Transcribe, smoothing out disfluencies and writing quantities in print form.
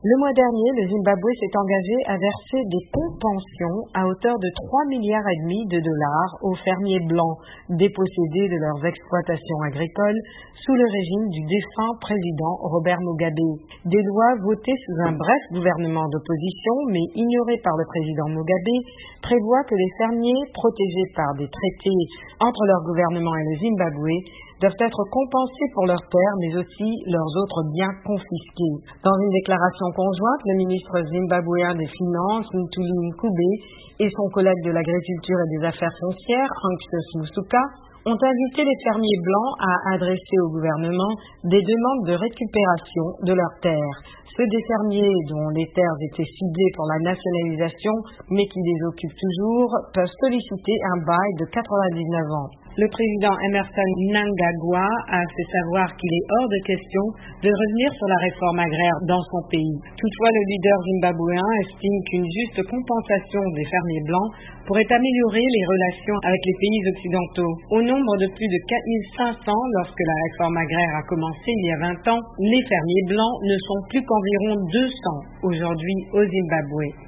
Le mois dernier, le Zimbabwe s'est engagé à verser des compensations à hauteur de 3,5 milliards de dollars aux fermiers blancs dépossédés de leurs exploitations agricoles sous le régime du défunt président Robert Mugabe. Des lois votées sous un bref gouvernement d'opposition mais ignorées par le président Mugabe prévoient que les fermiers protégés par des traités entre leur gouvernement et le Zimbabwe doivent être compensés pour leurs terres, mais aussi leurs autres biens confisqués. Dans une déclaration conjointe, le ministre zimbabwéen des Finances, Ntuli Nkube, et son collègue de l'Agriculture et des Affaires foncières, Anxious Musuka, ont invité les fermiers blancs à adresser au gouvernement des demandes de récupération de leurs terres. Ceux des fermiers dont les terres étaient ciblées pour la nationalisation, mais qui les occupent toujours, peuvent solliciter un bail de 99 ans. Le président Emmerson Mnangagwa a fait savoir qu'il est hors de question de revenir sur la réforme agraire dans son pays. Toutefois, le leader zimbabwéen estime qu'une juste compensation des fermiers blancs pourrait améliorer les relations avec les pays occidentaux. Au nombre de plus de 4500 lorsque la réforme agraire a commencé il y a 20 ans, les fermiers blancs ne sont plus qu'environ 200 aujourd'hui au Zimbabwe.